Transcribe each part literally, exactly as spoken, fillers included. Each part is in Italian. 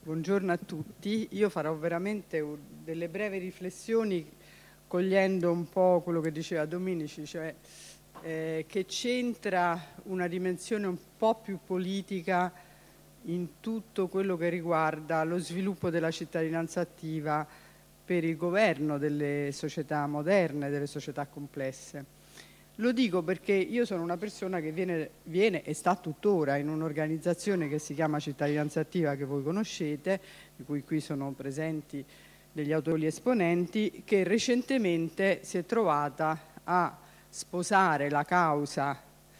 buongiorno a tutti. Io farò veramente delle brevi riflessioni cogliendo un po' quello che diceva Dominici, cioè eh, che c'entra una dimensione un po' più politica in tutto quello che riguarda lo sviluppo della cittadinanza attiva per il governo delle società moderne, delle società complesse. Lo dico perché io sono una persona che viene, viene e sta tuttora in un'organizzazione che si chiama Cittadinanza Attiva, che voi conoscete, di cui qui sono presenti degli autori esponenti, che recentemente si è trovata a sposare la causa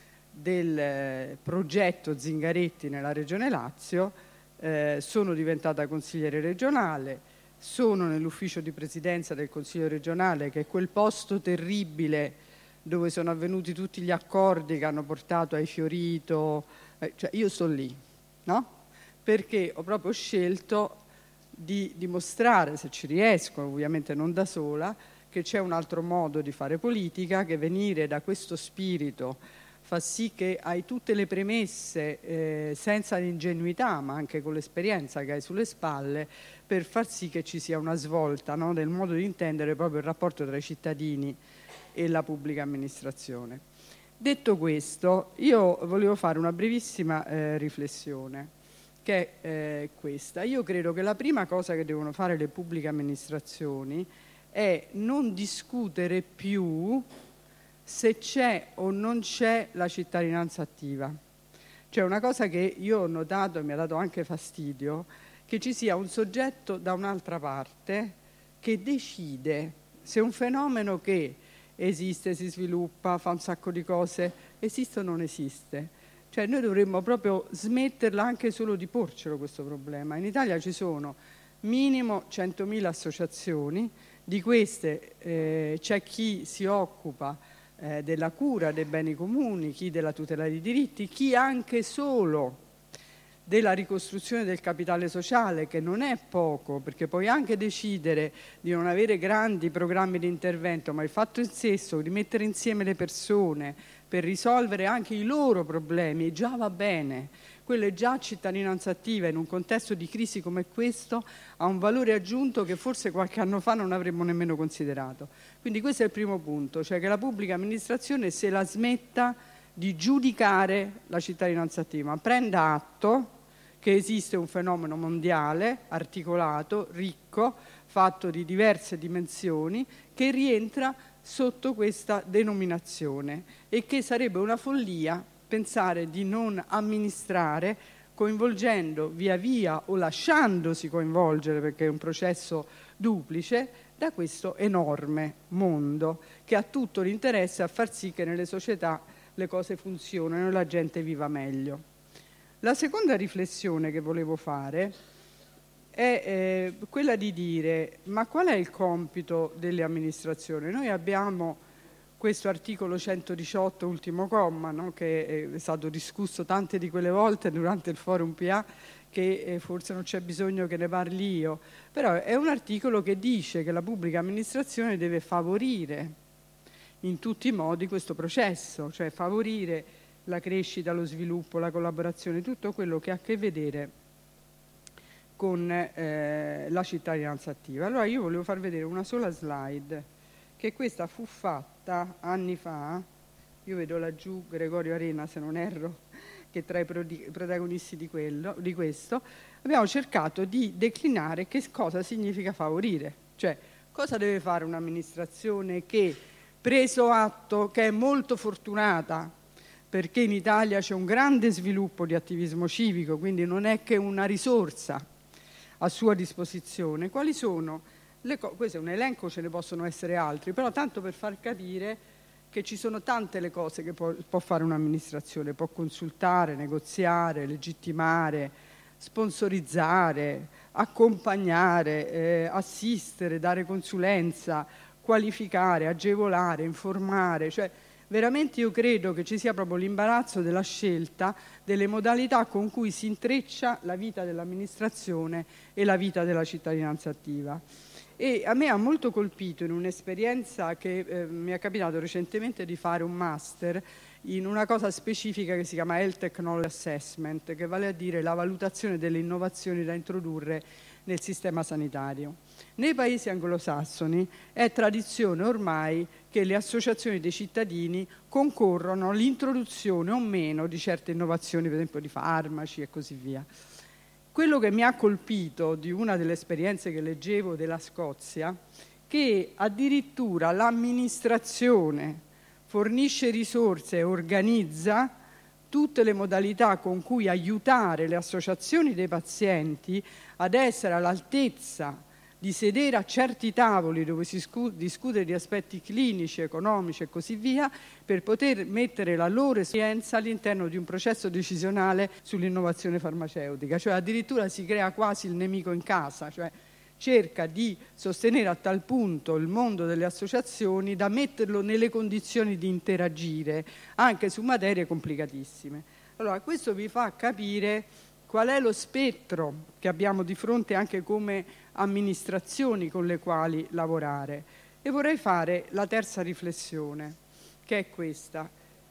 del progetto Zingaretti nella Regione Lazio. Eh, sono diventata consigliere regionale, sono nell'ufficio di presidenza del Consiglio regionale, che è quel posto terribile dove sono avvenuti tutti gli accordi che hanno portato ai Fiorito, eh, cioè io sto lì, no? Perché ho proprio scelto di dimostrare, se ci riesco, ovviamente non da sola, che c'è un altro modo di fare politica, che venire da questo spirito fa sì che hai tutte le premesse, eh, senza l'ingenuità, ma anche con l'esperienza che hai sulle spalle, per far sì che ci sia una svolta, no? Nel modo di intendere proprio il rapporto tra i cittadini e la pubblica amministrazione. Detto questo, io volevo fare una brevissima eh, riflessione, che è eh, questa. Io credo che la prima cosa che devono fare le pubbliche amministrazioni è non discutere più se c'è o non c'è la cittadinanza attiva. Cioè una cosa che io ho notato e mi ha dato anche fastidio, che ci sia un soggetto da un'altra parte che decide se un fenomeno che esiste, si sviluppa, fa un sacco di cose, esiste o non esiste. Cioè noi dovremmo proprio smetterla anche solo di porcelo questo problema. In Italia ci sono minimo centomila associazioni, di queste eh, c'è chi si occupa eh, della cura dei beni comuni, chi della tutela dei diritti, chi anche solo della ricostruzione del capitale sociale, che non è poco, perché puoi anche decidere di non avere grandi programmi di intervento, ma il fatto stesso di mettere insieme le persone per risolvere anche i loro problemi già va bene. Quello è già cittadinanza attiva. In un contesto di crisi come questo ha un valore aggiunto che forse qualche anno fa non avremmo nemmeno considerato. Quindi questo è il primo punto, cioè che la pubblica amministrazione se la smetta di giudicare la cittadinanza attiva, prenda atto che esiste un fenomeno mondiale, articolato, ricco, fatto di diverse dimensioni, che rientra sotto questa denominazione e che sarebbe una follia pensare di non amministrare coinvolgendo via via o lasciandosi coinvolgere, perché è un processo duplice, da questo enorme mondo che ha tutto l'interesse a far sì che nelle società le cose funzionino e la gente viva meglio. La seconda riflessione che volevo fare è eh, quella di dire: ma qual è il compito delle amministrazioni? Noi abbiamo questo articolo centodiciotto, ultimo comma, no? Che è stato discusso tante di quelle volte durante il forum P A, che eh, forse non c'è bisogno che ne parli io, però è un articolo che dice che la pubblica amministrazione deve favorire in tutti i modi questo processo, cioè favorire la crescita, lo sviluppo, la collaborazione, tutto quello che ha a che vedere con eh, la cittadinanza attiva. Allora io volevo far vedere una sola slide, che questa fu fatta anni fa, io vedo laggiù Gregorio Arena se non erro, che tra i protagonisti di, quello, di questo, abbiamo cercato di declinare che cosa significa favorire, cioè cosa deve fare un'amministrazione che, preso atto che è molto fortunata, perché in Italia c'è un grande sviluppo di attivismo civico, quindi non è che una risorsa a sua disposizione. Quali sono le cose? Questo è un elenco, ce ne possono essere altri, però tanto per far capire che ci sono tante le cose che può, può fare un'amministrazione, può consultare, negoziare, legittimare, sponsorizzare, accompagnare, eh, assistere, dare consulenza, qualificare, agevolare, informare, cioè veramente io credo che ci sia proprio l'imbarazzo della scelta delle modalità con cui si intreccia la vita dell'amministrazione e la vita della cittadinanza attiva. E a me ha molto colpito in un'esperienza che eh, mi è capitato recentemente di fare un master in una cosa specifica che si chiama Health Technology Assessment, che vale a dire la valutazione delle innovazioni da introdurre nel sistema sanitario. Nei paesi anglosassoni è tradizione ormai che le associazioni dei cittadini concorrono all'introduzione o meno di certe innovazioni, per esempio di farmaci e così via. Quello che mi ha colpito di una delle esperienze che leggevo della Scozia, che addirittura l'amministrazione fornisce risorse e organizza tutte le modalità con cui aiutare le associazioni dei pazienti ad essere all'altezza di sedere a certi tavoli dove si discute di aspetti clinici, economici e così via, per poter mettere la loro esperienza all'interno di un processo decisionale sull'innovazione farmaceutica. Cioè addirittura si crea quasi il nemico in casa, cioè cerca di sostenere a tal punto il mondo delle associazioni da metterlo nelle condizioni di interagire anche su materie complicatissime. Allora, questo vi fa capire qual è lo spettro che abbiamo di fronte anche come amministrazioni con le quali lavorare. E vorrei fare la terza riflessione, che è questa.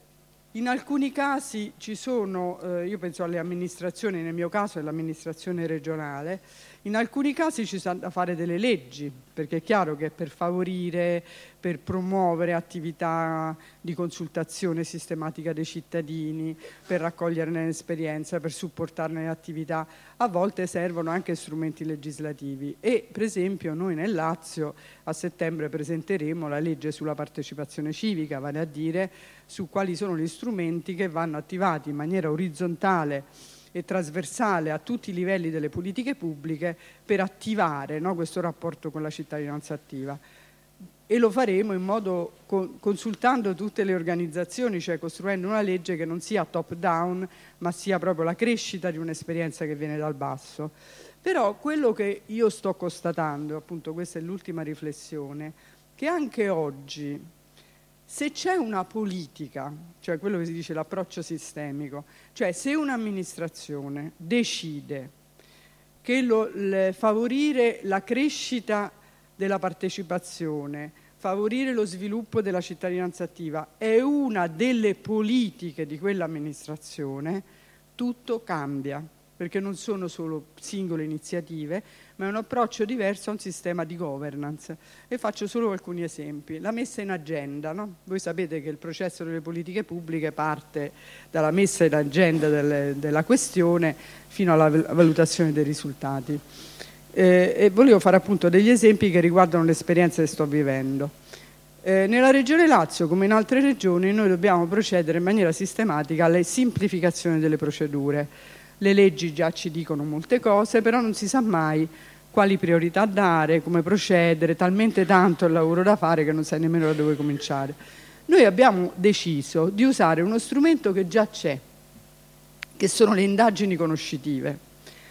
In alcuni casi ci sono, eh, io penso alle amministrazioni, nel mio caso è l'amministrazione regionale, in alcuni casi ci sono da fare delle leggi, perché è chiaro che per favorire, per promuovere attività di consultazione sistematica dei cittadini, per raccoglierne l'esperienza, per supportarne le attività, a volte servono anche strumenti legislativi. E per esempio noi nel Lazio a settembre presenteremo la legge sulla partecipazione civica, vale a dire su quali sono gli strumenti che vanno attivati in maniera orizzontale e trasversale a tutti i livelli delle politiche pubbliche per attivare, no, questo rapporto con la cittadinanza attiva. E lo faremo in modo consultando tutte le organizzazioni, cioè costruendo una legge che non sia top down, ma sia proprio la crescita di un'esperienza che viene dal basso. Però quello che io sto constatando, appunto questa è l'ultima riflessione, che anche oggi, se c'è una politica, cioè quello che si dice l'approccio sistemico, cioè se un'amministrazione decide che lo, le, favorire la crescita della partecipazione, favorire lo sviluppo della cittadinanza attiva è una delle politiche di quell'amministrazione, tutto cambia, perché non sono solo singole iniziative, ma è un approccio diverso a un sistema di governance. E faccio solo alcuni esempi. La messa in agenda, no? Voi sapete che il processo delle politiche pubbliche parte dalla messa in agenda delle, della questione fino alla valutazione dei risultati. Eh, e volevo fare appunto degli esempi che riguardano l'esperienza che sto vivendo. Eh, nella Regione Lazio, come in altre regioni, noi dobbiamo procedere in maniera sistematica alla semplificazione delle procedure. Le leggi già ci dicono molte cose, però non si sa mai quali priorità dare, come procedere, talmente tanto il lavoro da fare che non sai nemmeno da dove cominciare. Noi abbiamo deciso di usare uno strumento che già c'è, che sono le indagini conoscitive,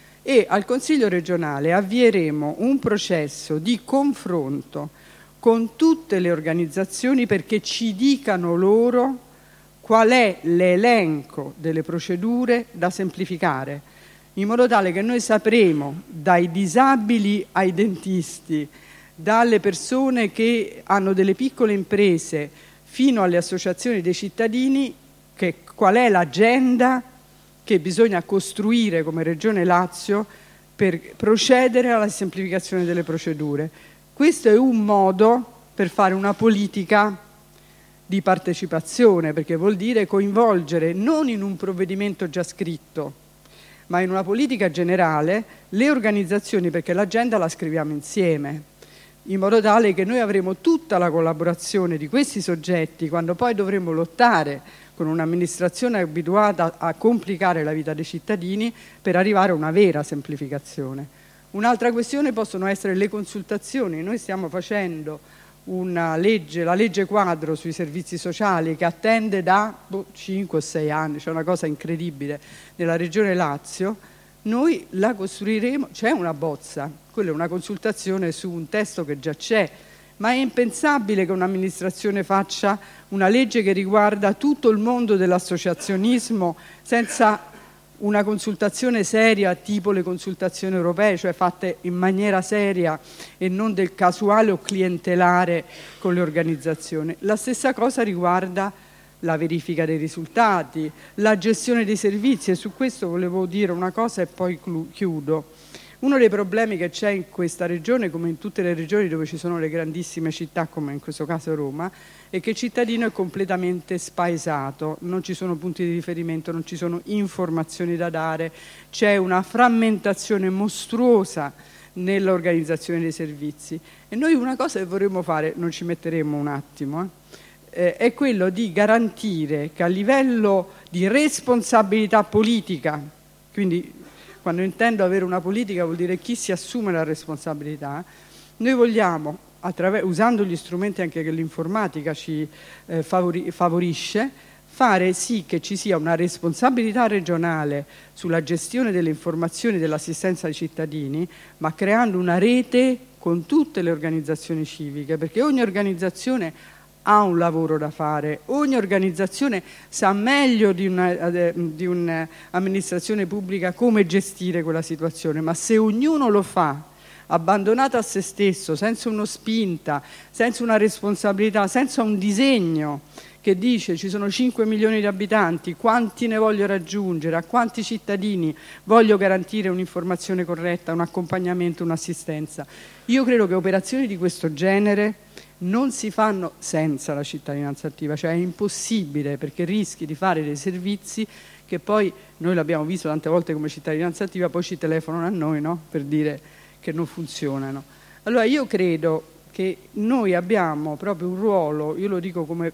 e al Consiglio regionale avvieremo un processo di confronto con tutte le organizzazioni perché ci dicano loro qual è l'elenco delle procedure da semplificare, in modo tale che noi sapremo, dai disabili ai dentisti, dalle persone che hanno delle piccole imprese fino alle associazioni dei cittadini, che qual è l'agenda che bisogna costruire come Regione Lazio per procedere alla semplificazione delle procedure. Questo è un modo per fare una politica di partecipazione, perché vuol dire coinvolgere non in un provvedimento già scritto, ma in una politica generale le organizzazioni, perché l'agenda la scriviamo insieme, in modo tale che noi avremo tutta la collaborazione di questi soggetti quando poi dovremo lottare con un'amministrazione abituata a complicare la vita dei cittadini per arrivare a una vera semplificazione. Un'altra questione possono essere le consultazioni. Noi stiamo facendo una legge, la legge quadro sui servizi sociali, che attende da boh, cinque o sei anni, c'è una cosa incredibile nella Regione Lazio. Noi la costruiremo, c'è una bozza, quella è una consultazione su un testo che già c'è, ma è impensabile che un'amministrazione faccia una legge che riguarda tutto il mondo dell'associazionismo senza una consultazione seria, tipo le consultazioni europee, cioè fatte in maniera seria e non del casuale o clientelare con le organizzazioni. La stessa cosa riguarda la verifica dei risultati, la gestione dei servizi, e su questo volevo dire una cosa e poi chiudo. Uno dei problemi che c'è in questa regione, come in tutte le regioni dove ci sono le grandissime città, come in questo caso Roma, è che il cittadino è completamente spaesato, non ci sono punti di riferimento, non ci sono informazioni da dare, c'è una frammentazione mostruosa nell'organizzazione dei servizi. E noi una cosa che vorremmo fare, non ci metteremo un attimo, eh, eh, è quello di garantire che a livello di responsabilità politica, quindi quando intendo avere una politica vuol dire chi si assume la responsabilità, noi vogliamo, usando gli strumenti anche che l'informatica ci eh, favori favorisce, fare sì che ci sia una responsabilità regionale sulla gestione delle informazioni e dell'assistenza ai cittadini, ma creando una rete con tutte le organizzazioni civiche, perché ogni organizzazione ha un lavoro da fare, ogni organizzazione sa meglio di un'amministrazione pubblica come gestire quella situazione, ma se ognuno lo fa abbandonato a se stesso, senza uno spinta, senza una responsabilità, senza un disegno che dice ci sono cinque milioni di abitanti, quanti ne voglio raggiungere, a quanti cittadini voglio garantire un'informazione corretta, un accompagnamento, un'assistenza. Io credo che operazioni di questo genere non si fanno senza la cittadinanza attiva, cioè è impossibile, perché rischi di fare dei servizi che poi, noi l'abbiamo visto tante volte come cittadinanza attiva, poi ci telefonano a noi, no? Per dire che non funzionano. Allora io credo che noi abbiamo proprio un ruolo, io lo dico come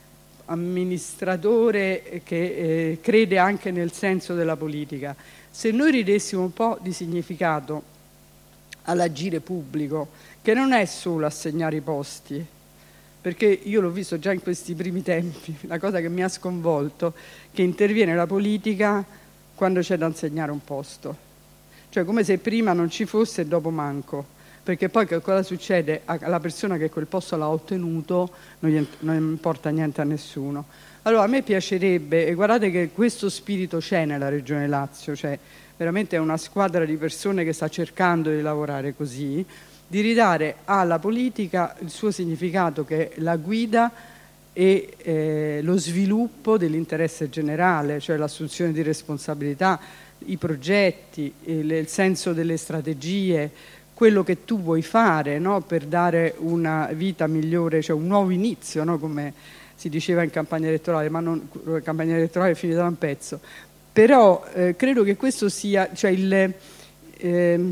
amministratore che eh, crede anche nel senso della politica, se noi ridessimo un po' di significato all'agire pubblico, che non è solo assegnare i posti, perché io l'ho visto già in questi primi tempi, la cosa che mi ha sconvolto, che interviene la politica quando c'è da assegnare un posto, cioè come se prima non ci fosse e dopo manco, perché poi che cosa succede alla persona che quel posto l'ha ottenuto non, gli, non importa niente a nessuno. Allora a me piacerebbe, e guardate che questo spirito c'è nella Regione Lazio, cioè veramente è una squadra di persone che sta cercando di lavorare così, di ridare alla politica il suo significato, che è la guida e eh, lo sviluppo dell'interesse generale, cioè l'assunzione di responsabilità, i progetti, il, il senso delle strategie, quello che tu vuoi fare, no? Per dare una vita migliore, cioè un nuovo inizio, no? Come si diceva in campagna elettorale, ma non campagna elettorale è finita da un pezzo. Però eh, credo che questo sia, cioè il, eh,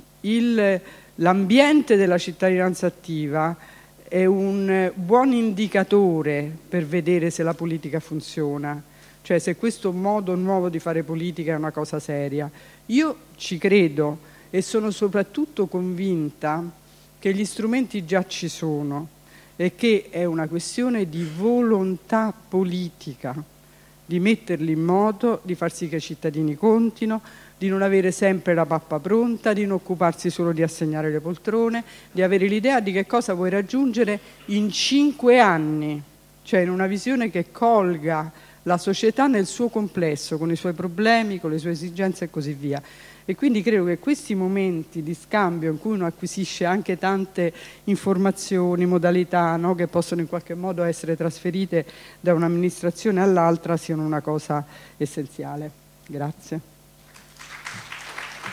il l'ambiente della cittadinanza attiva è un buon indicatore per vedere se la politica funziona, cioè se questo modo nuovo di fare politica è una cosa seria. Io ci credo e sono soprattutto convinta che gli strumenti già ci sono e che è una questione di volontà politica, di metterli in moto, di far sì che i cittadini contino, di non avere sempre la pappa pronta, di non occuparsi solo di assegnare le poltrone, di avere l'idea di che cosa vuoi raggiungere in cinque anni, cioè in una visione che colga la società nel suo complesso, con i suoi problemi, con le sue esigenze e così via. E quindi credo che questi momenti di scambio in cui uno acquisisce anche tante informazioni, modalità, no, che possono in qualche modo essere trasferite da un'amministrazione all'altra siano una cosa essenziale. Grazie.